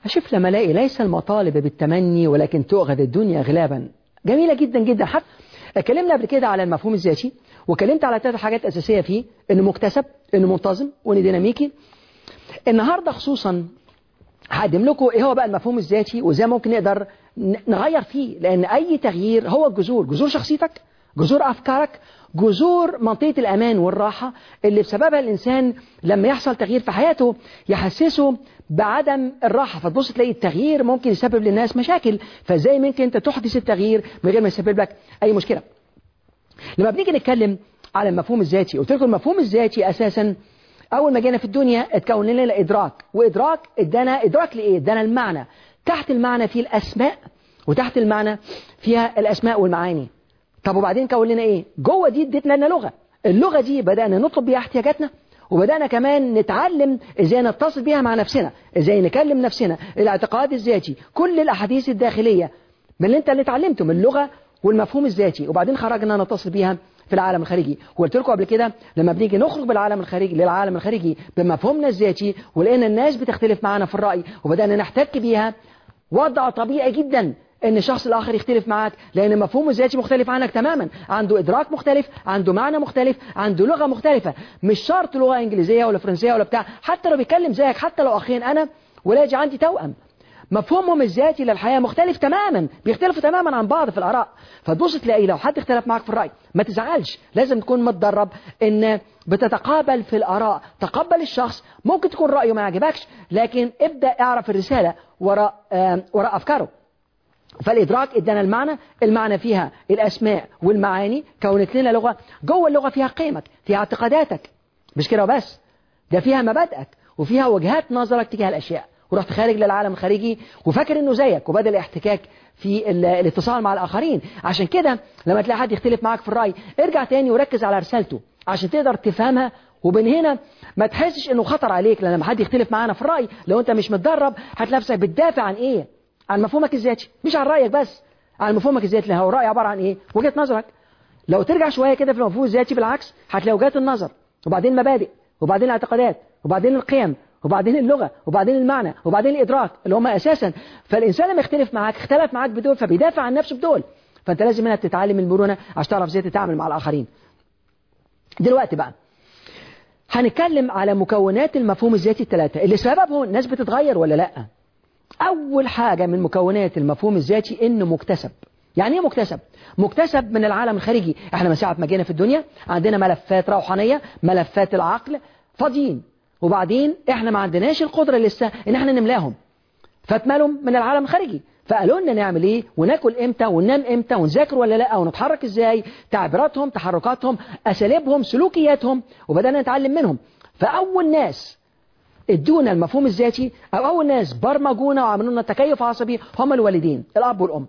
أشوف لما ألاقي ليس المطالب بالتمني ولكن تؤخذ الدنيا غلابا. جميلة جدا جدا. حتى اتكلمنا قبل كده على المفهوم الذاتي، وكلمت على 3 حاجات أساسية فيه: إنه مكتسب، إنه منتظم، وإنه ديناميكي. النهاردة خصوصا هقدم لكم إيه هو بقى المفهوم الذاتي وإزاي ممكن نقدر نغير فيه، لأن أي تغيير هو الجذور، جذور شخصيتك، جذور أفكارك، جذور منطقة الأمان والراحة اللي بسببها الإنسان لما يحصل تغيير في حياته يحسسه بعدم الراحة. فتبص تلاقي التغيير ممكن يسبب للناس مشاكل، فازاي ممكن أنت تحدث التغيير من غير ما يسبب لك أي مشكلة؟ لما بنيجي نتكلم على المفهوم الذاتي، قلت لكم المفهوم الذاتي أساسا أول ما جينا في الدنيا اتكون لنا إدراك، وإدراك ادانا إدراك لإيه؟ ادانا المعنى. تحت المعنى فيه الأسماء، وتحت المعنى فيها الأسماء والمعاني. طب وبعدين كون لنا إيه؟ جوه دي ادتنا لنا لغة. اللغة دي بدأنا نطلب بيها احتياجاتنا، وبدأنا كمان نتعلم إزاي نتصل بيها مع نفسنا، إزاي نكلم نفسنا، الاعتقاد الذاتي، كل الأحاديث الداخلية من اللي اتعلمته من اللغة والمفهوم الذاتي. وبعدين خرجنا نتصل بيها في العالم الخارجي. وقلت لكم قبل كده لما بنيجي نخرج بالعالم الخارجي للعالم الخارجي بمفهومنا الذاتي، ولقينا الناس بتختلف معنا في الرأي وبدأنا نحتك بيها، وضع طبيعي جدا ان الشخص الاخر يختلف معاك، لان مفهومه الذاتي مختلف عنك تماما، عنده ادراك مختلف، عنده معنى مختلف، عنده لغة مختلفة. مش شرط لغة انجليزية ولا فرنسية ولا بتاع، حتى لو بيتكلم زيك، حتى لو اخين انا ولاجي عندي توأم، مفهومهم الذاتي للحياة مختلف تماما، بيختلفوا تماما عن بعض في الآراء. فتبص تلاقي لو حد اختلف معك في الرأي ما تزعلش، لازم تكون متدرب ان بتتقابل في الآراء. تقبل الشخص، ممكن تكون رأيه ما يعجبكش، لكن ابدأ اعرف الرسالة وراء أفكاره. فالإدراك ادانا المعنى، المعنى فيها الأسماء والمعاني، كونت لنا لغة. جوه اللغة فيها قيمك، فيها اعتقاداتك، مش كده وبس، ده فيها مبادئك وفيها وجهات نظرك تجاه الأشياء. ورحت خارج للعالم الخارجي وفاكر انه زيك، وبدأ الاحتكاك في الاتصال مع الآخرين. عشان كده لما تلاقي حد يختلف معاك في الرأي، ارجع تاني وركز على رسالته عشان تقدر تفهمها، وبين هنا ما تحسش انه خطر عليك. لان لما حد يختلف معانا في الرأي، لو انت مش متدرب هتلاقي نفسك بتدافع عن ايه؟ عن مفهومك الذاتي، مش عن رأيك بس، عن مفهومك الذاتي. اللي هو الرأي عبارة عن ايه؟ وجهة نظرك. لو ترجع شوية كده في المفهوم الذاتي بالعكس، هتلاقي وجهات النظر، وبعدين مبادئ، وبعدين الاعتقادات، وبعدين القيم، وبعدين اللغة، وبعدين المعنى، وبعدين الإدراك، اللي هم أساسا. فالإنسان لما يختلف معاك، اختلف معاك بدول، فبيدافع عن نفسه بدول. فأنت لازم هنا تتعلم المرونة عشان تعرف ازاي تتعامل مع الآخرين. دلوقتي بقى هنتكلم على مكونات المفهوم الذاتي ال3 اللي سببهم الناس بتتغير ولا لأ. أول حاجة من مكونات المفهوم الذاتي إنه مكتسب. يعني ايه مكتسب؟ مكتسب من العالم الخارجي. احنا من ساعة ما جينا في الدنيا عندنا ملفات روحانية، ملفات العقل فاضيين، وبعدين احنا ما عندناش القدرة لسه ان احنا نملاهم، فاتملهم من العالم الخارجي. فقالوا لنا نعمل ايه، وناكل امتى، وننام امتى، ونذاكر ولا لا، ونتحرك ازاي، تعبيراتهم، تحركاتهم، اساليبهم، سلوكياتهم، وبدأنا نتعلم منهم. فاول ناس ادونا المفهوم الذاتي، او اول ناس برمجونا وعملوا لنا تكيف عصبي، هم الوالدين، الاب والام.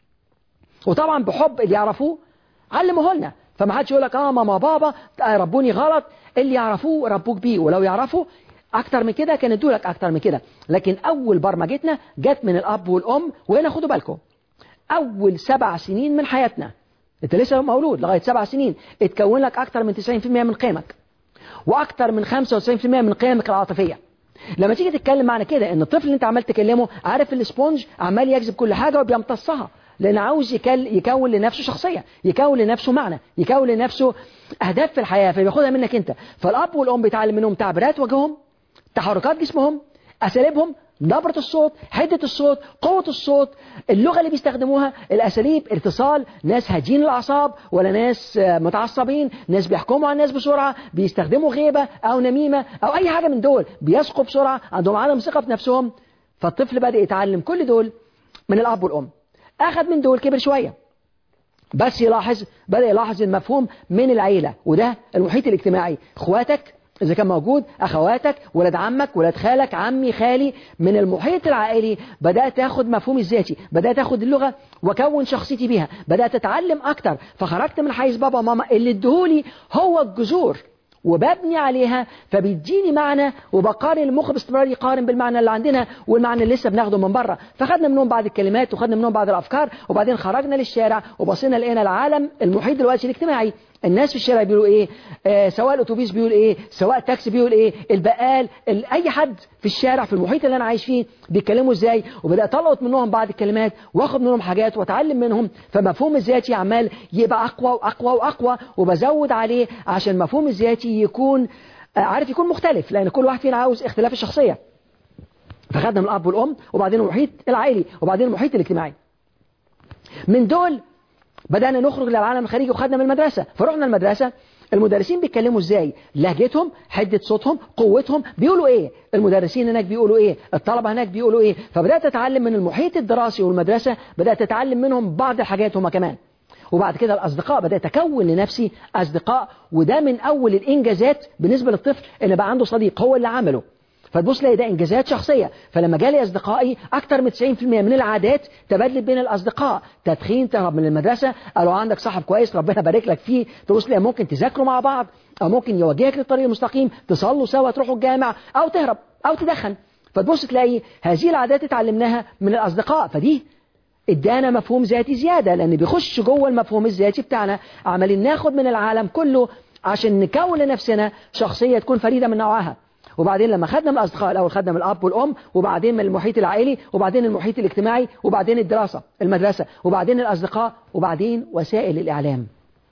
وطبعا بحب اللي يعرفوه علموه لنا. فما حدش يقول لك ماما بابا ربوني غلط، اللي يعرفوه ربوك بيه، ولو يعرفوا اكتر من كده كان ادوا لك اكتر من كده. لكن اول برمجتنا جت من الاب والام. وهنا خدوا بالكم، اول 7 سنين من حياتنا، انت لسه مولود لغايه 7 سنين، اتكون لك اكتر من 90% من قيمك، واكتر من 95% من قيمك العاطفيه. لما تيجي تتكلم معنى كده ان الطفل اللي انت عمال تكلمه عارف الاسبونج عمال يجذب كل حاجه وبيمتصها، لأن عاوز يكون لنفسه شخصية، يكون لنفسه معنى، يكون لنفسه أهداف في الحياة، فبياخدها منك أنت. فالأب والأم بيتعلم منهم تعبيرات وجههم، تحركات جسمهم، أساليبهم، نبرة الصوت، حدة الصوت، قوة الصوت، اللغة اللي بيستخدموها، الأساليب، اتصال، ناس هادين الأعصاب ولا ناس متعصبين، ناس بيحكموا على الناس بسرعة، بيستخدموا غيبة أو نميمة أو أي حاجة من دول، بيسقوا بسرعة، عندهم عدم ثقة في نفسهم. فالطفل بدأ يتعلم كل دول من الأب والأم. أخذ من دول كبر شوية، بس بدأ يلاحظ المفهوم من العيلة، وده المحيط الاجتماعي، اخواتك إذا كان موجود، أخواتك، ولاد عمك، ولاد خالك، عمي، خالي، من المحيط العائلي. بدأت أخذ مفهوم الذاتي، بدأت أخذ اللغة وكون شخصيتي بيها، بدأت أتعلم أكتر. فخرجت من حيز بابا وماما اللي ادهولي هو الجذور، وببني عليها، فبيديني معنى، وبقارن المخ باستمرار يقارن بالمعنى اللي عندنا والمعنى اللي لسه بناخده من بره. فخدنا منهم بعض الكلمات وخدنا منهم بعض الأفكار، وبعدين خرجنا للشارع وبصينا لقينا العالم المحيط دلوقتي الاجتماعي الناس في الشارع بيقولوا ايه، سواء الاتوبيس بيقول ايه، سواء التاكسي بيقول ايه، البقال، اي حد في الشارع في المحيط اللي انا عايش فيه بيتكلموا ازاي. وبدات القط منهم بعض الكلمات واخد منهم حاجات واتعلم منهم. فمفهوم الذاتي عمال يبقى اقوى واقوى واقوى، وبزود عليه عشان المفهوم الذاتي يكون عارف يكون مختلف، لان كل واحد فينا عاوز اختلاف الشخصيه. فخدنا من الاب والام، وبعدين المحيط العائلي، وبعدين المحيط الاجتماعي. من دول بدأنا نخرج للعالم الخارجي، وخدنا من المدرسة. فرحنا المدرسة، المدرسين بيتكلموا ازاي، لهجتهم، حدة صوتهم، قوتهم، بيقولوا ايه، المدرسين هناك بيقولوا ايه، الطلبة هناك بيقولوا ايه. فبدأت أتعلم من المحيط الدراسي والمدرسة، بدأت أتعلم منهم بعض الحاجات هم كمان. وبعد كده الأصدقاء، بدأت أكون لنفسي أصدقاء. وده من أول الإنجازات بالنسبة للطفل، إن بقى عنده صديق هو اللي عمله. فتبص لي ده إنجازات شخصية. فلما جالي أصدقائي، أكتر من 90% من العادات تبادلت بين الأصدقاء. تدخين، تهرب من المدرسة، قالوا عندك صاحب كويس ربنا بارك لك فيه، تبص لي ممكن تذاكروا مع بعض، أو ممكن يوجهك للطريق المستقيم، تصلوا سوا، تروحوا الجامع، أو تهرب أو تدخن. فتبص تلاقي هذه العادات اتعلمناها من الأصدقاء. فدي ادانا مفهوم ذاتي زيادة، لأن بيخش جوه المفهوم الذاتي بتاعنا. عمالين ناخد من العالم كله عشان نكون لنفسنا شخصية تكون فريدة من نوعها. وبعدين لما خدنا من الأصدقاء، الأول خدنا من الأب والأم، وبعدين من المحيط العائلي، وبعدين المحيط الاجتماعي، وبعدين الدراسة المدرسة، وبعدين الأصدقاء، وبعدين وسائل الإعلام.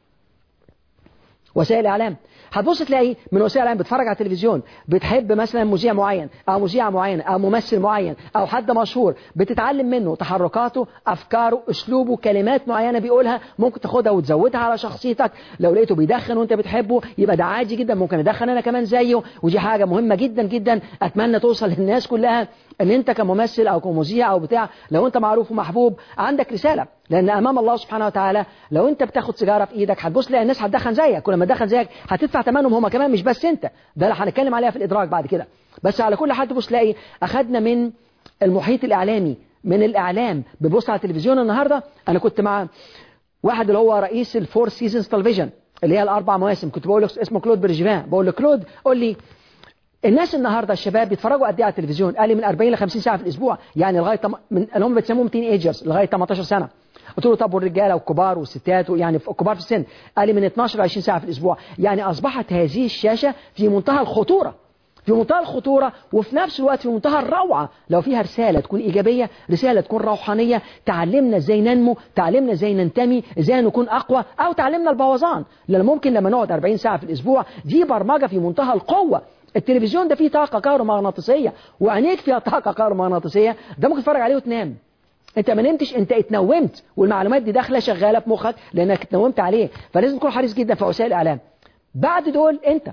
وسائل الإعلام هتبص تلاقي من وسائل الإعلام، بتفرج على التلفزيون، بتحب مثلا مذيع معين أو مذيعة معينة أو ممثل معين أو حد مشهور، بتتعلم منه تحركاته، أفكاره، أسلوبه، كلمات معينة بيقولها، ممكن تاخدها وتزودها على شخصيتك. لو لقيته بيدخن وانت بتحبه، يبقى ده عادي جدا، ممكن ادخن انا كمان زيه. ودي حاجة مهمة جدا جدا، اتمنى توصل للناس كلها، ان انت كممثل او كمذيع او بتاع، لو انت معروف ومحبوب عندك رسالة. لان امام الله سبحانه وتعالى لو انت بتاخد سيجاره في ايدك، هتبص تلاقي الناس هتدخن زيك، كل ما تدخن زيك هتدفع ثمنهم هم كمان، مش بس انت. ده اللي هنتكلم عليها في الادراك بعد كده. بس على كل حال تبص تلاقي اخذنا من المحيط الاعلامي، من الاعلام. ببص على التلفزيون النهارده، انا كنت مع واحد اللي هو رئيس الفور سيزونز تلفزيون، اللي هي الاربع مواسم، كنت بقول له اسمه كلود برجيفان، بقول له كلود قول لي الناس النهارده الشباب بيتفرجوا قد ايه على التلفزيون؟ قال لي من 40 ل 50 ساعه في الاسبوع، يعني لغايه من اللي هم بتسموهم تين ايجرز لغايه 18 سنه. قلت له طب والرجاله والكبار والستات، يعني الكبار في السن؟ قال لي من 12 ل 20 ساعه في الاسبوع. يعني اصبحت هذه الشاشه في منتهى الخطوره، في منتهى الخطورة، وفي نفس الوقت في منتهى الروعة. لو فيها رسالة تكون إيجابية، رسالة تكون روحانية، تعلمنا ازاي ننمو، تعلمنا ازاي ننتمي، ازاي نكون أقوى، أو تعلمنا البوظان. لأن ممكن لما نقعد 40 ساعة في الأسبوع، دي برمجة في منتهى القوة. التلفزيون ده فيه طاقة كهرومغناطيسية، وعينيك فيها طاقة كهرومغناطيسية، ده ممكن تتفرج عليه وتنام. انت ما نمتش، انت اتنومت، والمعلومات دي داخله شغاله في مخك لانك اتنومت عليه. فلازم تكون حريص جدا في وسائل الاعلام. بعد دول انت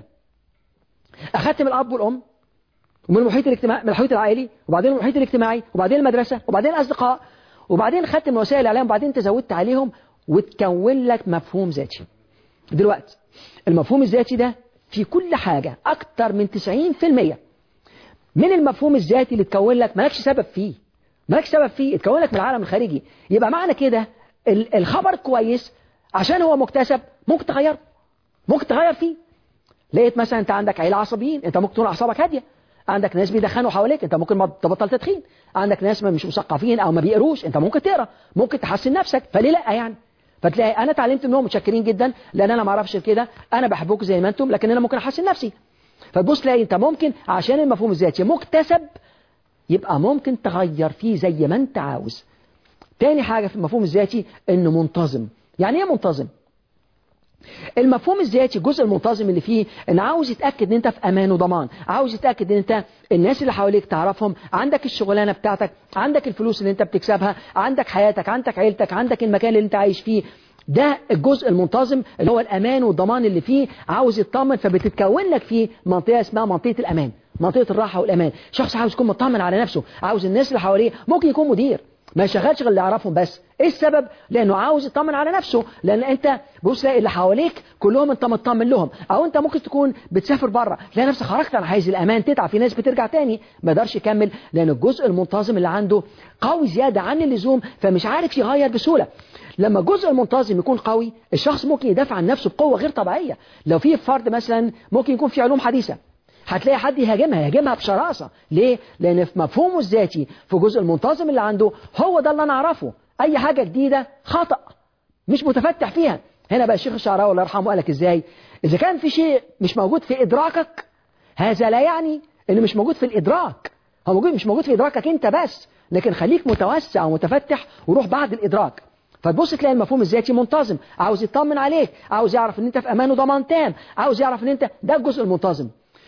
اخذت من الاب والام، ومن المحيط الاجتماعي، من المحيط العائلي، وبعدين المحيط الاجتماعي، وبعدين المدرسه، وبعدين الاصدقاء، وبعدين خدت من وسائل الاعلام، وبعدين انت زودت عليهم وتكون لك مفهوم ذاتي. دلوقتي المفهوم الذاتي ده في كل حاجه، اكتر من 90% من المفهوم الذاتي اللي تكون لك مالكش سبب فيه، مالكش سبب فيه، اتكون لك من العالم الخارجي. يبقى معنى كده الخبر كويس عشان هو مكتسب، ممكن تغيره، ممكن تغير فيه. لقيت مثلا انت عندك عيله عصبيين، انت ممكن تكون اعصابك هاديه. عندك ناس بيدخنوا حواليك، انت ممكن تبطل تدخين. عندك ناس مش مثقفين او ما بيقروش، انت ممكن تقرا، ممكن تحسن نفسك. فليه لا يعني؟ فتلاقي انا اتعلمت منهم متشكرين جدا، لان انا ما اعرفش كده، انا بحبكم زي ما انتم، لكن انا ممكن احسن نفسي. فتبص تلاقي انت ممكن عشان المفهوم الذاتي مكتسب، يبقى ممكن تغير فيه زي ما انت عاوز. تاني حاجة في المفهوم الذاتي انه منتظم. يعني ايه منتظم؟ المفهوم الذاتي الجزء المنتظم اللي فيه ان عاوز يتأكد ان انت في امان وضمان، عاوز يتأكد ان انت الناس اللي حواليك تعرفهم، عندك الشغلانة بتاعتك، عندك الفلوس اللي انت بتكسبها، عندك حياتك، عندك عيلتك، عندك المكان اللي انت عايش فيه. ده الجزء المنتظم اللي هو الأمان والضمان اللي فيه، عاوز يطمن. فبتتكون لك فيه منطقة اسمها منطقة الأمان، منطقة الراحة والأمان. شخص عاوز يكون مطمن على نفسه، عاوز الناس اللي حواليه، ممكن يكون مدير ما يشغلش غير اللي يعرفهم بس. ايه السبب؟ لانه عاوز يطمن على نفسه. لان انت بص تلاقي اللي حواليك كلهم انت مطمن لهم. او انت ممكن تكون بتسافر بره، تلاقي نفسك خرجت عن حيز الامان، تتعب، في ناس بترجع تاني ما يقدرش يكمل، لان الجزء المنتظم اللي عنده قوي زياده عن اللزوم، فمش عارف يغير بسهوله. لما الجزء المنتظم يكون قوي، الشخص ممكن يدافع عن نفسه بقوه غير طبيعيه. لو في فرد مثلا ممكن يكون في علوم حديثه، هتلاقي حد يهاجمها بشراسة. ليه؟ لأن في مفهومه الذاتي، في الجزء المنتظم اللي عنده، هو ده اللي أنا أعرفه. أي حاجة جديدة خطأ، مش متفتح فيها. هنا بقى الشيخ الشعراوي الله يرحمه قال لك ازاي؟ اذا كان في شيء مش موجود في ادراكك، هذا لا يعني انه مش موجود في الادراك. هو موجود، مش موجود في ادراكك انت بس، لكن خليك متوسع ومتفتح وروح بعد الادراك. فتبص تلاقي المفهوم الذاتي منتظم، عاوز يطمن عليك، عاوز يعرف ان انت في امان وضمان تام، عاوز يعرف ان انت ده الجزء المنتظم.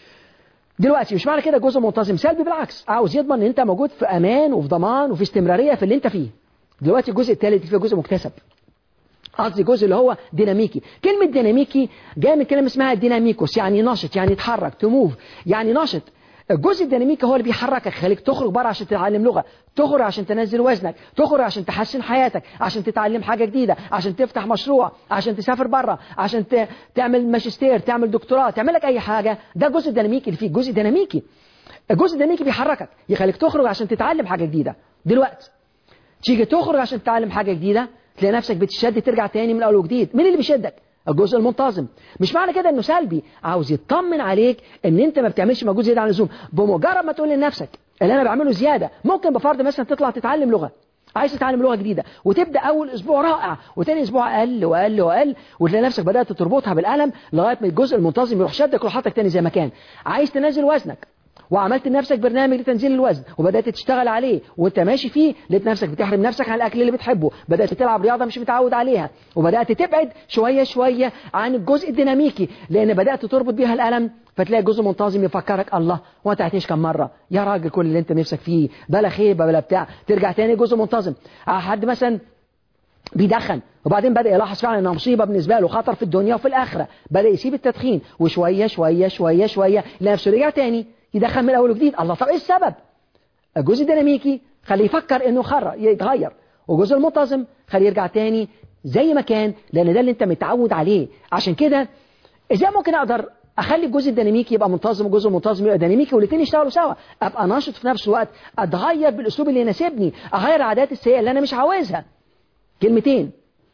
دلوقتي مش معنى كده جزء منتظم سلبي، بالعكس، عاوز يضمن ان انت موجود في امان وفي ضمان وفي استمراريه في اللي انت فيه. دلوقتي الجزء الثالث فيه جزء مكتسب، قصدي جزء اللي هو ديناميكي. كلمه ديناميكي جايه من كلمه اسمها ديناميكوس، يعني نشط، يعني يتحرك، تموف، يعني نشط. الجزء الديناميكي هو اللي بيحركك، خليك تخرج بره عشان تتعلم لغه، تخرج عشان تنزل وزنك، تخرج عشان تحسن حياتك، عشان تتعلم حاجه جديده، عشان تفتح مشروع، عشان تسافر بره، عشان تعمل ماجستير، تعمل دكتوراه، تعمل لك اي حاجه. ده الجزء الديناميكي اللي فيه. الجزء الديناميكي، الجزء الديناميكي بيحركك، يخليك تخرج عشان تتعلم حاجه جديده. دلوقتي تيجي تخرج عشان تتعلم حاجه جديده، تلاقي نفسك بتشد ترجع تاني من اول وجديد. مين اللي بيشدك؟ الجزء المنتظم. مش معنى كده انه سلبي، عاوز يطمن عليك ان انت ما بتعملش مجهود زياده عن اللزوم. بمجرد ما تقول لنفسك اللي انا بعمله زياده، ممكن بفرض مثلا تطلع تتعلم لغه، عايز تتعلم لغه جديده، وتبدا اول اسبوع رائع، وتاني اسبوع اقل واقل واقل، وتلاقي نفسك بدات تربطها بالقلم لغايه ما الجزء المنتظم يروح شدك ويروح حاطك تاني زي ما كان. عايز تنزل وزنك، وعملت لنفسك برنامج لتنزيل الوزن وبدأت تشتغل عليه وانت ماشي فيه، لقيت نفسك بتحرم نفسك عن الأكل اللي بتحبه، بدأت تلعب رياضة مش متعود عليها، وبدأت تبعد شوية شوية عن الجزء الديناميكي، لأن بدأت تربط بيها الألم. فتلاقي جزء منتظم يفكرك الله، وانت هتعيش كم مرة يا راجل كل اللي انت نفسك فيه بلا خيبة بلا بتاع. ترجع تاني جزء منتظم. حد مثلا بيدخن وبعدين بدأ يلاحظ فعلا انها مصيبة بالنسبة له، خطر في الدنيا وفي الآخرة، بدأ يسيب التدخين، وشوية شوية شوية شوية لنفسه رجع تاني يدخل من الاول وجديد. الله، طب ايه السبب؟ الجزء الديناميكي خليه يفكر انه يتغير، والجزء المنتظم خليه يرجع تاني زي ما كان، لان ده اللي انت متعود عليه. عشان كده ازاي ممكن اقدر اخلي الجزء الديناميكي يبقى منتظم والجزء المنتظم يبقى ديناميكي والاثنين يشتغلوا سوا، ابقى ناشط في نفس الوقت، اتغير بالاسلوب اللي يناسبني، اغير العادات السيئه اللي انا مش عاوزها. كلمتين: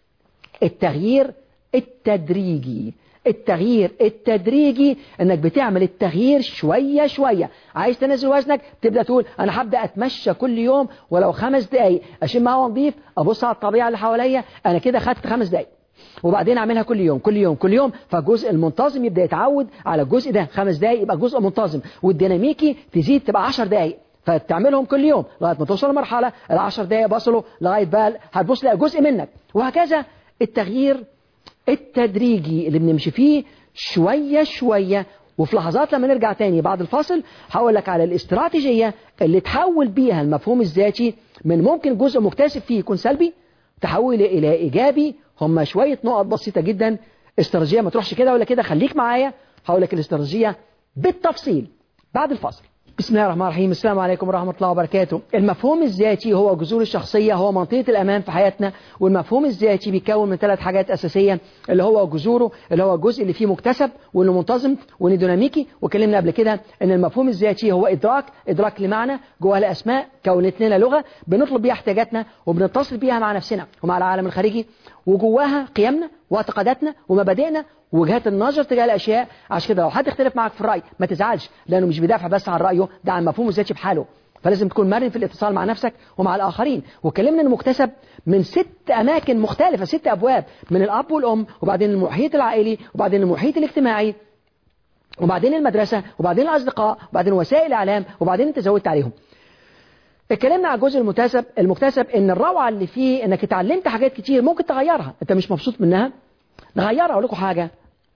التغيير التدريجي. التغيير التدريجي انك بتعمل التغيير شوية شوية. عايز تنزل وزنك، تبدأ تقول انا هبدأ اتمشى كل يوم ولو 5 دقايق، اشم هوا نظيف، ابص على الطبيعة اللي حواليا، انا كده خدت 5 دقايق، وبعدين اعملها كل يوم كل يوم كل يوم. فالجزء المنتظم يبدأ يتعود على الجزء ده، 5 دقايق يبقى جزء منتظم، والديناميكي تزيد تبقى 10 دقايق، فتعملهم كل يوم لغاية ما توصل لمرحلة ال10 دقايق بصلوا لغاية بقى هتبص لها جزء منك. وهكذا التغيير التدريجي اللي بنمشي فيه شوية شوية. وفي لحظات لما نرجع تاني بعد الفاصل هقول لك على الاستراتيجية اللي تحول بيها المفهوم الذاتي من ممكن جزء مكتسب فيه يكون سلبي تحوله إلى إيجابي. هم شوية نقط بسيطة جدا. استراتيجية ما تروحش كده ولا كده، خليك معايا هقول لك الاستراتيجية بالتفصيل بعد الفاصل. بسم الله الرحمن الرحيم. السلام عليكم ورحمة الله وبركاته. المفهوم الذاتي هو جذور الشخصية، هو منطقة الأمان في حياتنا. والمفهوم الذاتي بيتكون من 3 حاجات أساسية، اللي هو جذوره، اللي هو الجزء اللي فيه مكتسب واللي منتظم واللي ديناميكي. وكلمنا قبل كده ان المفهوم الذاتي هو إدراك لمعنى جوه الأسماء كونت لنا لغة بنطلب بيها احتياجاتنا وبنتصل بيها مع نفسنا ومع العالم الخارجي، وجواها قيمنا واعتقاداتنا ومبادئنا ووجهات النظر تجاه الأشياء. عشان كده لو حد اختلف معك في الرأي ما تزعلش، لأنه مش بيدافع بس عن رأيه، ده عن مفهومه الذاتي بحاله. فلازم تكون مرن في الاتصال مع نفسك ومع الآخرين. وكلمنا انه مكتسب من 6 أماكن مختلفة، 6 أبواب، من الأب والأم، وبعدين المحيط العائلي، وبعدين المحيط الاجتماعي، وبعدين المدرسة، وبعدين الأصدقاء، وبعدين وسائل الإعلام، وبعدين انت زودت عليهم. اتكلمنا على الجزء المكتسب ان الروعة اللي فيه انك اتعلمت حاجات كتير ممكن تغيرها، انت مش مبسوط منها نغيرها. اقول لكم حاجة،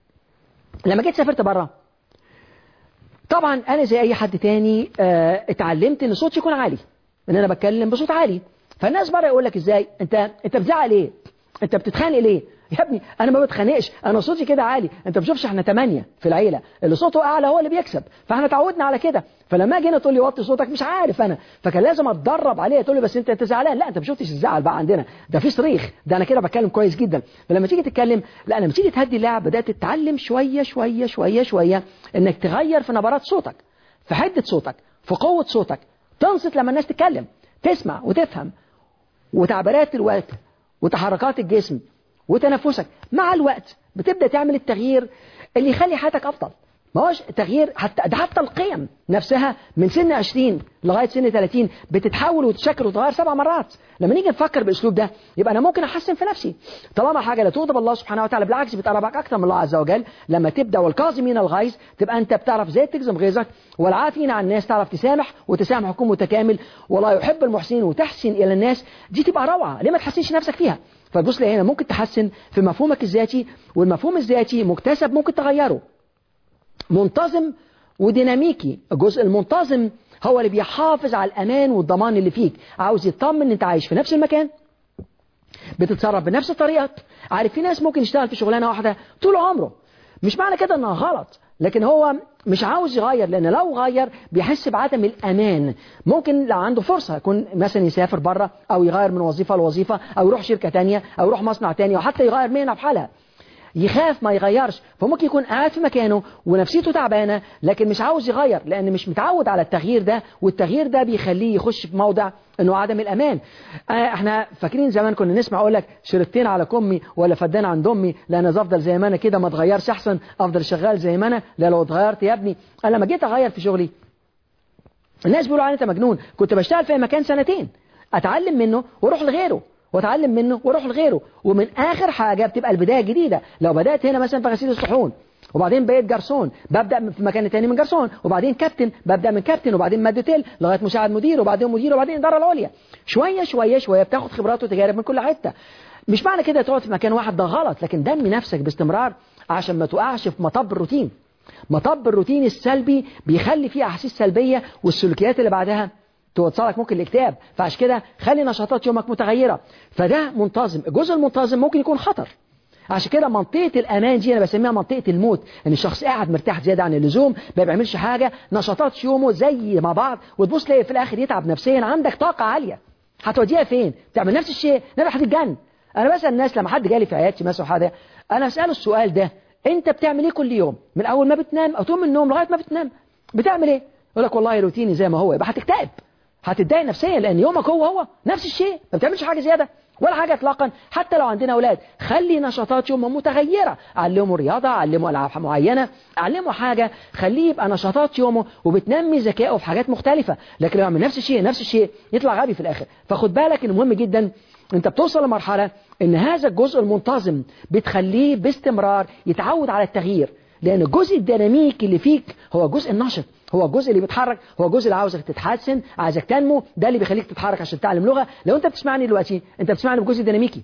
لما جيت سافرت بره طبعا انا زي اي حد تاني اتعلمت ان صوتي يكون عالي، ان انا بتكلم بصوت عالي. فالناس بره يقول لك ازاي انت بتزعل ليه، انت بتتخانق ليه؟ يا ابني انا ما بتخانقش، انا صوتي كده عالي. انت بتشوفش احنا 8 في العيله، اللي صوته اعلى هو اللي بيكسب، فاحنا اتعودنا على كده. فلما اجي هنا تقول لي وطي صوتك، مش عارف انا، فكان لازم اتدرب عليه. تقول لي بس انت زعلان، لا انت ما شفتش الزعل بقى عندنا، ده في صريخ، ده انا كده بتكلم كويس جدا. فلما تيجي تتكلم، لا لما تيجي تهدي اللعب بدات تتعلم شويه شويه شويه شويه انك تغير في نبرات صوتك، في حده صوتك، في قوه صوتك، تنصت لما الناس تتكلم، تسمع وتفهم، وتعبيرات الوقت وتحركات الجسم وتنفسك. مع الوقت بتبدأ تعمل التغيير اللي يخلي حياتك أفضل. ما هوش تغيير، حتى القيم نفسها من سن 20 لغاية سن 30 بتتحول وتتشكل وتتغير 7 مرات. لما نيجي نفكر بالاسلوب ده يبقى انا ممكن احسن في نفسي. طالما حاجه لا تغضب الله سبحانه وتعالى، بالعكس بتقربك اكثر من الله عز وجل. لما تبدا والكاظمين الغيظ، تبقى انت بتعرف ازاي تجزم غيظك، والعافين عن الناس، تعرف تسامح وتسامح حكم متكامل، والله يحب المحسنين وتحسن الى الناس. دي تبقى روعه، ليه ما تحسنش نفسك فيها؟ فتبص لي هنا ممكن تحسن في مفهومك الذاتي، والمفهوم الذاتي مكتسب ممكن تغيره. منتظم وديناميكي. الجزء المنتظم هو اللي بيحافظ على الأمان والضمان اللي فيك، عاوز يطمن ان انت عايش في نفس المكان، بتتصرف بنفس الطريقة. عارف في ناس ممكن يشتغل في شغلانة واحدة طول عمره، مش معنى كده انها غلط، لكن هو مش عاوز يغير، لان لو غير بيحس بعدم الأمان. ممكن لو عنده فرصة يكون مثلا يسافر بره، او يغير من وظيفة لوظيفة، او يروح شركة تانية، او يروح مصنع تاني، او حتى يغير مهنة في حالها، يخاف ما يغيرش. فممكن يكون قاعد في مكانه ونفسيته تعبانة، لكن مش عاوز يغير لأن مش متعود على التغيير ده، والتغيير ده بيخليه يخش في موضع انه عدم الأمان. احنا فاكرين زمان كنا نسمع اقول لك شريطتين على كمي ولا فدان عند امي، لا انا افضل زي ما انا كده ما اتغيرش احسن، افضل شغال زي ما انا، لا لو اتغيرت يا ابني. انا لما جيت اغير في شغلي الناس بيقولوا عني انت مجنون. كنت بشتغل في مكان 2 سنين، اتعلم منه واروح لغيره، واتعلم منه واروح لغيره، ومن اخر حاجه بتبقى البدايه جديده. لو بدات هنا مثلا في غسيل الصحون، وبعدين بقيت جرسون، ببدا في مكان تاني من جرسون، وبعدين كابتن، ببدا من كابتن، وبعدين مادوتيل لغايه مساعد مدير، وبعدين مدير، وبعدين الاداره العليا. شويه شويه شويه بتاخد خبرات وتجارب من كل حته. مش معنى كده تقعد في مكان واحد ده غلط، لكن دمي نفسك باستمرار عشان ما تقعش في مطب الروتين. مطب الروتين السلبي بيخلي فيه احاسيس سلبيه، والسلوكيات اللي بعدها توصلك ممكن الاكتئاب. فعشان كده خلي نشاطات يومك متغيرة. فده منتظم. الجزء المنتظم ممكن يكون خطر. عشان كده منطقة الأمان دي أنا بسميها منطقة الموت، إن الشخص قاعد مرتاح زيادة عن اللزوم، ما بيعملش حاجة، نشاطات يومه زي ما بعض، وتبص تلاقي في الآخر يتعب نفسيا. عندك طاقة عالية، هتوديها فين؟ تعمل نفس الشيء، نبقى هتتجنن. أنا بسأل الناس لما حد جالي في عيادتي مثلا حاجة، أنا أسأله السؤال ده: أنت بتعمل إيه كل يوم؟ من أول ما بتنام أو تقوم من النوم لغاية ما بتنام بتعمل إيه؟ يقول لك والله روتيني زي ما هو. يبقى هتكتئب، هتتضايق نفسيا، لأن يومك هو نفس الشيء، ما بتعملش حاجة زيادة ولا حاجة اطلاقا. حتى لو عندنا أولاد، خلي نشاطات يومهم متغيرة، علموا رياضة، علموا ألعاب معينة، علموا حاجة، خليه يبقى نشاطات يومه وبتنمي ذكائه في حاجات مختلفة. لكن لو يعمل نفس الشيء يطلع غبي في الآخر. فخد بالك إنه مهم جدا أنت بتوصل لمرحلة إن هذا الجزء المنتظم بتخليه باستمرار يتعود على التغيير، لأن الجزء الديناميكي اللي فيك هو الجزء النشط، هو الجزء اللي بيتحرك، هو الجزء اللي عاوزك تتحسن، عايزك تنمو، ده اللي بيخليك تتحرك عشان تتعلم لغة. لو انت بتسمعني دلوقتي انت بتسمعني بجزء ديناميكي.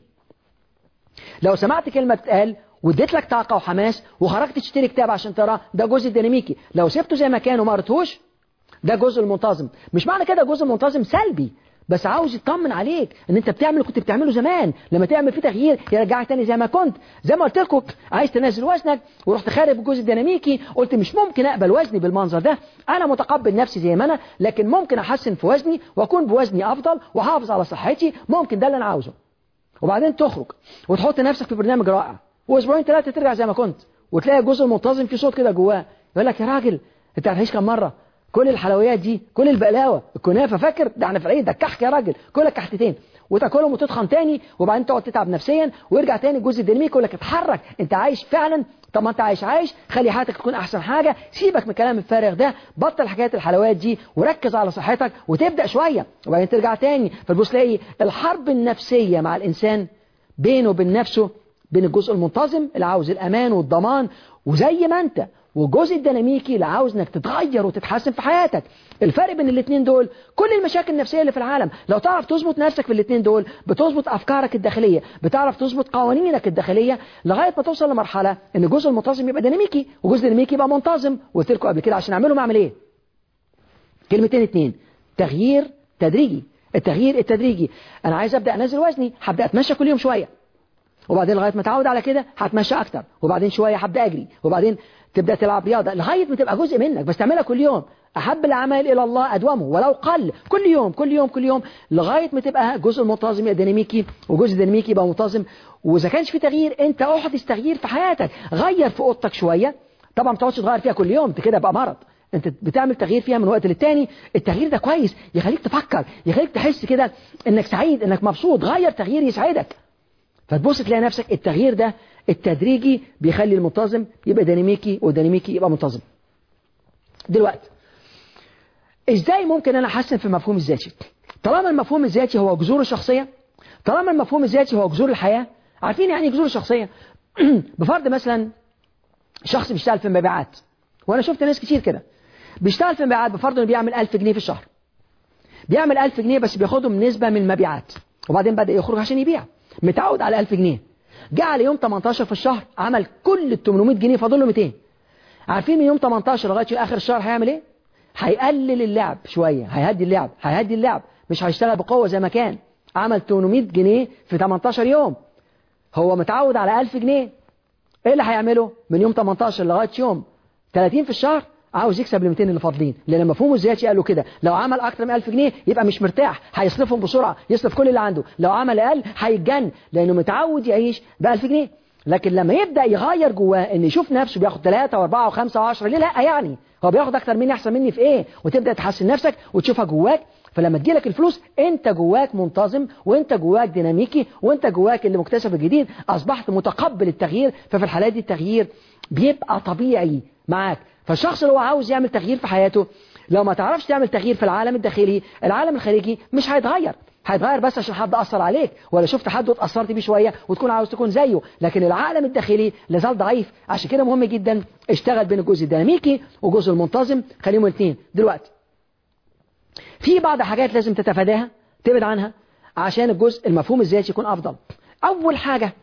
لو سمعت كلمة بتقال واديت لك طاقة وحماس وخرجت تشتري كتاب عشان تراه، ده جزء ديناميكي. لو سبته زي ما كان وما قريتهوش، ده جزء المنتظم. مش معنى كده جزء منتظم سلبي، بس عاوز يطمن عليك ان انت بتعمل اللي كنت بتعمله زمان. لما تعمل فيه تغيير يرجعك تاني زي ما كنت. زي ما قلت لكم، عايز تنزل وزنك ورحت خارب الجزء الديناميكي، قلت مش ممكن اقبل وزني بالمنظر ده، انا متقبل نفسي زي ما انا، لكن ممكن احسن في وزني واكون بوزني افضل واحافظ على صحتي، ممكن ده اللي انا عاوزه. وبعدين تخرج وتحط نفسك في برنامج رائع، واسبوعين 3 ترجع زي ما كنت، وتلاقي الجزء المنتظم في صوت كده جواه يقول لك: يا راجل انت هتعيش كم مرة؟ كل الحلويات دي، كل البقلاوه، الكنافه، فاكر ده احنا في العيد، ده الكحك يا راجل، كلك كحتتين وتاكلهم وتتخن تاني، وبعدين تقعد تتعب نفسيا، ويرجع تاني الجزء الديناميكي يقول لك: اتحرك، انت عايش فعلا. طب ما انت عايش، خلي حياتك تكون احسن حاجه، سيبك من الكلام الفارغ ده، بطل حكايه الحلويات دي وركز على صحتك، وتبدا شويه وبعدين ترجع تاني. فتبص تلاقي الحرب النفسيه مع الانسان بينه وبين نفسه، بين الجزء المنتظم اللي عاوز الامان والضمان وزي ما انت، والجزء الديناميكي اللي عاوز انك تتغير وتتحسن في حياتك. الفرق بين الاثنين دول كل المشاكل النفسية اللي في العالم. لو تعرف تظبط نفسك في الاثنين دول، بتظبط افكارك الداخلية، بتعرف تظبط قوانينك الداخلية، لغاية ما توصل لمرحلة ان الجزء المنتظم يبقى ديناميكي والجزء الديناميكي يبقى منتظم. وقلت لكم قبل كده عشان اعمله اعمل ايه؟ كلمتين 2: تغيير تدريجي. التغيير التدريجي، انا عايز ابدا انزل وزني، هبدا اتمشى كل يوم شوية، وبعدين لغاية ما اتعود على كده هتمشى اكتر، وبعدين شوية هبدا اجري، وبعدين تبدأ تلعب رياضة، لغاية ما تبقى جزء منك بس تعملها كل يوم. أحب الأعمال إلى الله أدومه ولو قل، كل يوم كل يوم كل يوم، لغاية ما تبقى جزء منتظم يبقى ديناميكي، وجزء ديناميكي يبقى منتظم. وإذا كانش في تغيير، أنت أحدث تغيير في حياتك. غير في أوضتك شوية، طبعا ما تقعدش تغير فيها كل يوم، كده بقى مرض. أنت بتعمل تغيير فيها من وقت للتاني. التغيير ده كويس، يخليك تفكر، يخليك تحس كده إنك سعيد، إنك مبسوط. غير تغيير يسعدك، فتبص تلاقي نفسك التغيير ده التدريجي بيخلي المنتظم يبقى ديناميكي، والديناميكي يبقى منتظم. دلوقتي ازاي ممكن انا احسن في المفهوم الذاتي؟ طالما المفهوم الذاتي هو جذور الشخصية، طالما المفهوم الذاتي هو جذور الحياة. عارفين يعني جذور الشخصية؟ بفرض مثلا شخص بيشتغل في المبيعات، وانا شفت ناس كتير كده بيشتغل في المبيعات، بفرض انه بيعمل 1000 جنيه في الشهر، بيعمل 1000 جنيه بس بياخدهم نسبة من المبيعات، وبعدين بدأ يخرج عشان يبيع، متعود على 1000 جنيه، جه على يوم 18 في الشهر عمل كل ال 800 جنيه، فاضل له 200. عارفين من يوم 18 لغاية آخر الشهر هيعمل ايه؟ هيقلل اللعب شوية، هيهدي اللعب، مش هيشتغل بقوة زي ما كان. عمل 800 جنيه في 18 يوم، هو متعود على 1000 جنيه. ايه اللي هيعمله من يوم 18 لغاية يوم 30 في الشهر؟ عاوز يكسب ال 200 اللي فاضلين، لان مفهومه الذاتي قال له كده، لو عمل اكتر من 1000 جنيه يبقى مش مرتاح، هيصرفهم بسرعه، يصرف كل اللي عنده. لو عمل اقل هيتجن، لانه متعود يعيش ب 1000 جنيه. لكن لما يبدا يغير جواه ان يشوف نفسه بياخد 3 و4 و5 و10، ليه لا؟ يعني هو بياخد اكتر مني، احسن مني في ايه؟ وتبدا تحسن نفسك وتشوفها جواك. فلما تجيلك الفلوس انت جواك منتظم، وانت جواك ديناميكي، وانت جواك اللي مكتسب الجديد، اصبحت متقبل التغيير. ففي الحالات دي التغيير بيبقى طبيعي معاك. فالشخص اللي هو عاوز يعمل تغيير في حياته، لو ما تعرفش تعمل تغيير في العالم الداخلي، العالم الخارجي مش هيتغير بس عشان حد أثر عليك، ولا شفت حد واتأثرت بيه شوية وتكون عاوز تكون زيه. لكن العالم الداخلي لازال ضعيف. عشان كده مهم جدا اشتغل بين الجزء الديناميكي والجزء المنتظم، خليهم الاثنين. دلوقتي في بعض الحاجات لازم تتفاداها، تبعد عنها، عشان الجزء المفهوم الذاتي يكون أفضل. أول حاجة،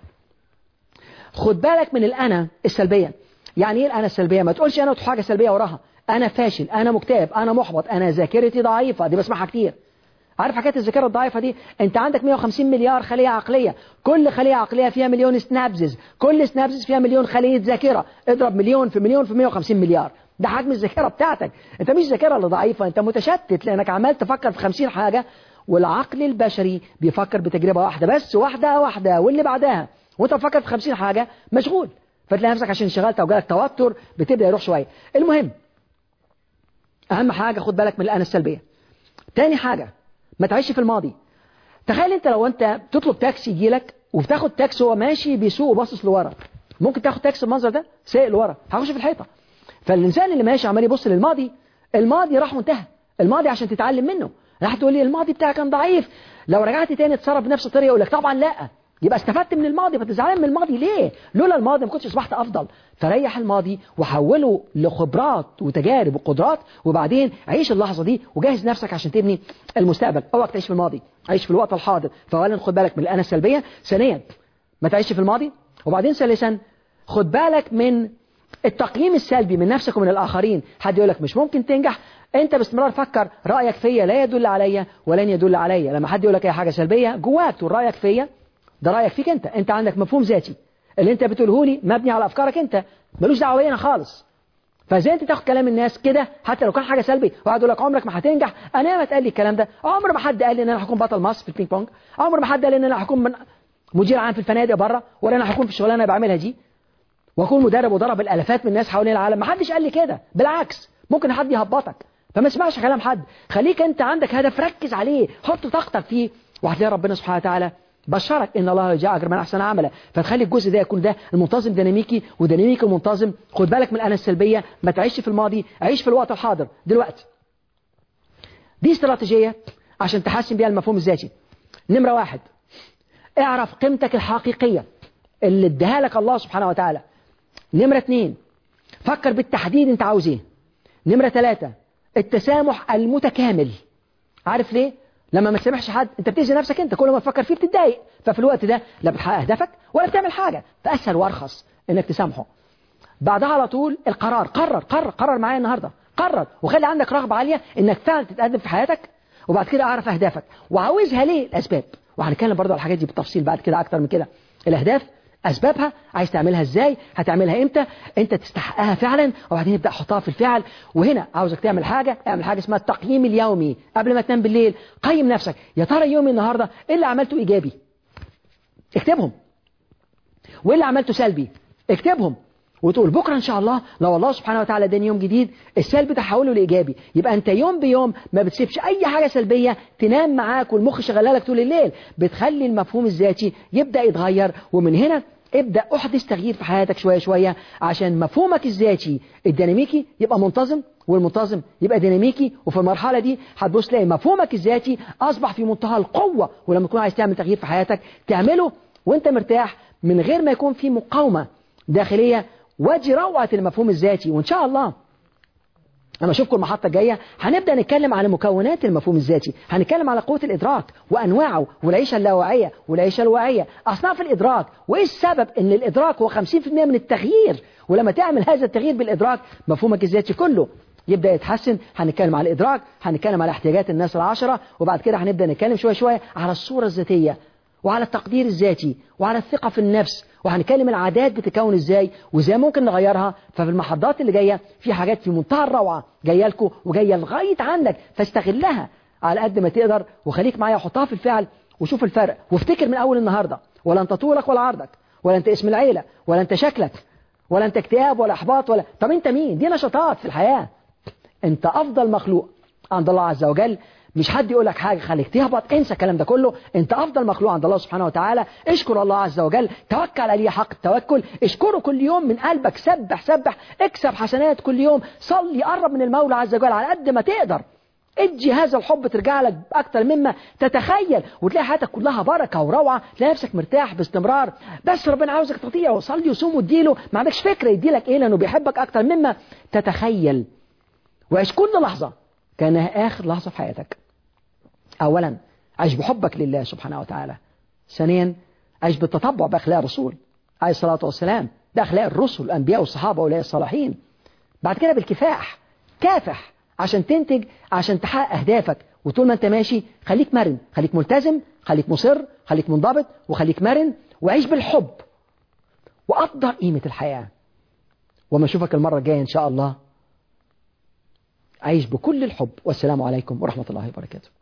خد بالك من الأنا السلبية. يعني ايه الأنا السلبية؟ ما تقولش أنا حاجة سلبية وراها، أنا فاشل، أنا مكتئب، أنا محبط، أنا ذاكرتي ضعيفة. دي بسمعها كتير. عارف حكاية الذاكرة الضعيفة دي؟ أنت عندك 150 مليار خلية عقلية، كل خلية عقلية فيها مليون سنابزز، كل سنابزز فيها مليون خلية ذاكرة. اضرب مليون في مليون في 150 مليار، ده حجم الذاكرة بتاعتك. أنت مش ذاكرة اللي ضعيفة، أنت متشتت لأنك عمال تفكر في 50 حاجة. والعقل البشري بيفكر بتجربة واحدة بس، واحدة واللي بعدها، وأنت بتفكر في 50 حاجة، مشغول. فتلاقي نفسك عشان انشغلت او جالك توتر بتبدا يروح شويه. المهم، اهم حاجه خد بالك من الأنا السلبيه. تاني حاجه، ما تعيش في الماضي. تخيل انت لو انت بتطلب تاكسي يجيلك، وبتاخد تاكسي هو ماشي بيسوق وباصص لورا، ممكن تاخد تاكسي المنظر ده سايق لورا، هخش في الحيطه. فالانسان اللي ماشي عمال يبص للماضي، الماضي راح وانتهى. الماضي عشان تتعلم منه. راح تقول لي الماضي بتاعك كان ضعيف، لو رجعت تاني تتصرف بنفس الطريقه. يقول لك طبعا لا، يبقى استفدت من الماضي، فتزعلان من الماضي ليه؟ لولا الماضي ما كنتش اصبحت افضل. فريح الماضي وحوله لخبرات وتجارب وقدرات، وبعدين عيش اللحظه دي وجهز نفسك عشان تبني المستقبل. اوعى تعيش في الماضي، عيش في الوقت الحاضر. فاولا خد بالك من الأنا السلبيه، ثانيا ما تعيش في الماضي، وبعدين ثالثا خد بالك من التقييم السلبي من نفسك ومن الآخرين. حد يقول لك مش ممكن تنجح، انت باستمرار فكر رأيك فيا لا يدل عليا ولن يدل عليا. لما حد يقول لك اي حاجه سلبيه جواك تقول رأيك فيا، ده رأيك فيك انت عندك مفهوم ذاتي، اللي انت بتقوله لي مبني على افكارك انت، ملوش دعوه بينا خالص. فازاي انت تاخد كلام الناس كده حتى لو كان حاجه سلبي، واحد يقول لك عمرك ما هتنجح. انا ما اتقال لي الكلام ده، عمر ما حد قال لي ان انا هكون بطل مصر في البينج بونج، عمر ما حد قال لي ان انا هكون مدير عام في الفنادق بره، ولا انا هكون في الشغلانه اللي بعملها دي واكون مدرب وضرب الالافات من الناس حوالين العالم. ما حدش قال لي كده، بالعكس ممكن حد يهبطك. فما اسمعش كلام حد، خليك انت عندك هدف ركز عليه، حط طاقتك فيه، وهتلاقي ربنا سبحانه وتعالى بشرك ان الله يجزي اجر من احسن عملا. فتخلي الجزء ده يكون ده المنتظم ديناميكي، وديناميكي منتظم. خد بالك من الأنا السلبيه، ما تعيش في الماضي، عيش في الوقت الحاضر دلوقتي. دي استراتيجيه عشان تحسن بيها المفهوم الذاتي. نمره 1، اعرف قيمتك الحقيقيه اللي اداها لك الله سبحانه وتعالى. نمره 2، فكر بالتحديد انت عاوز ايه. نمره 3، التسامح المتكامل. عارف ليه؟ لما ما تسامحش حد انت بتأذي نفسك، انت كل ما تفكر فيه بتتضايق. ففي الوقت ده لا بتحقق اهدافك ولا بتعمل حاجه، فاسهل وارخص انك تسامحه. بعدها على طول القرار. قرر معايا النهارده، قرر وخلي عندك رغبه عاليه انك فعلا تتقدم في حياتك. وبعد كده اعرف اهدافك وعاوزها ليه، الاسباب. وهنتكلم برضو على الحاجات دي بالتفصيل بعد كده اكتر من كده. الاهداف أسبابها، عايز تعملها إزاي، هتعملها إمتى، أنت تستحقها فعلا، وبعدين نبدأ حطها في الفعل. وهنا عاوزك تعمل حاجة، اعمل حاجة اسمها التقييم اليومي. قبل ما تنام بالليل قيم نفسك، يا ترى يومي النهاردة إيه اللي عملته إيجابي، اكتبهم، وإيه اللي عملته سلبي اكتبهم، وتقول بكرة إن شاء الله لو الله سبحانه وتعالى اداني يوم جديد السلبي تحوله لإيجابي. يبقى أنت يوم بيوم ما بتسيبش أي حاجة سلبية تنام معاك والمخ شغالك طول الليل. بتخلي المفهوم الذاتي يبدأ يتغير، ومن هنا ابدأ احدث تغيير في حياتك شوية شوية عشان مفهومك الذاتي الديناميكي يبقى منتظم، والمنتظم يبقى ديناميكي. وفي المرحلة دي هتبص تلاقي مفهومك الذاتي أصبح في منتهى القوة، ولما تكون عايز تعمل تغيير في حياتك تعمله وانت مرتاح من غير ما يكون في مقاومة داخلية. وادي روعة المفهوم الذاتي. وإن شاء الله لما أشوفكم المحطة الجاية هنبدأ نتكلم على مكونات المفهوم الذاتي، هنتكلم على قوة الإدراك وأنواعه، والعيشة اللاواعية والعيشة الواعية، أصناف الإدراك، وإيه السبب إن الإدراك هو 50% من التغيير. ولما تعمل هذا التغيير بالإدراك مفهومك الذاتي كله يبدأ يتحسن. هنتكلم على الإدراك، هنتكلم على احتياجات الناس العشرة، وبعد كده هنبدأ نتكلم شوية شوية على الصورة الذاتية وعلى التقدير الذاتي وعلى الثقة في النفس، وهنتكلم العادات بتكون ازاي وازاي ممكن نغيرها. ففي المحاضرات اللي جاية في حاجات في منتهى الروعة جاية لكم وجاية لغاية عنك، فاستغلها على قد ما تقدر وخليك معايا وحطها في الفعل وشوف الفرق. وافتكر من أول النهاردة، ولا انت طولك ولا عرضك ولا انت اسم العيلة ولا انت شكلك ولا انت اكتئاب ولا احباط ولا طب انت مين؟ دي نشاطات في الحياة. انت افضل مخلوق عند الله عز وجل. مش حد يقول لك حاجة خليك تهبط، انسى الكلام ده كله. انت افضل مخلوق عند الله سبحانه وتعالى. اشكر الله عز وجل، توكل عليه حق التوكل، اشكره كل يوم من قلبك، سبح سبح، اكسب حسنات كل يوم، صلي، قرب من المولى عز وجل على قد ما تقدر. ادي هذا الحب ترجع لك اكتر مما تتخيل، وتلاقي حياتك كلها بركة وروعة، تلاقي نفسك مرتاح باستمرار. بس ربنا عاوزك تطيع وصلي وصوم واديله، ما عندكش فكرة يديلك ايه، لانه بيحبك اكتر مما تتخيل. وعيش كل لحظة كانها اخر لحظة في حياتك. أولا عيش بحبك لله سبحانه وتعالى. ثانيا عيش بالتطبع بأخلاق الرسول عليه الصلاة والسلام، ده أخلاق الرسل الأنبياء والصحابة وأولياء الصالحين. بعد كده بالكفاح، كافح عشان تنتج، عشان تحقق أهدافك. وطول ما أنت ماشي خليك مرن، خليك ملتزم، خليك مصر، خليك منضبط، وخليك مرن، وعيش بالحب وقدر قيمة الحياة. وما أشوفك المرة الجاية إن شاء الله، عيش بكل الحب. والسلام عليكم ورحمة الله وبركاته.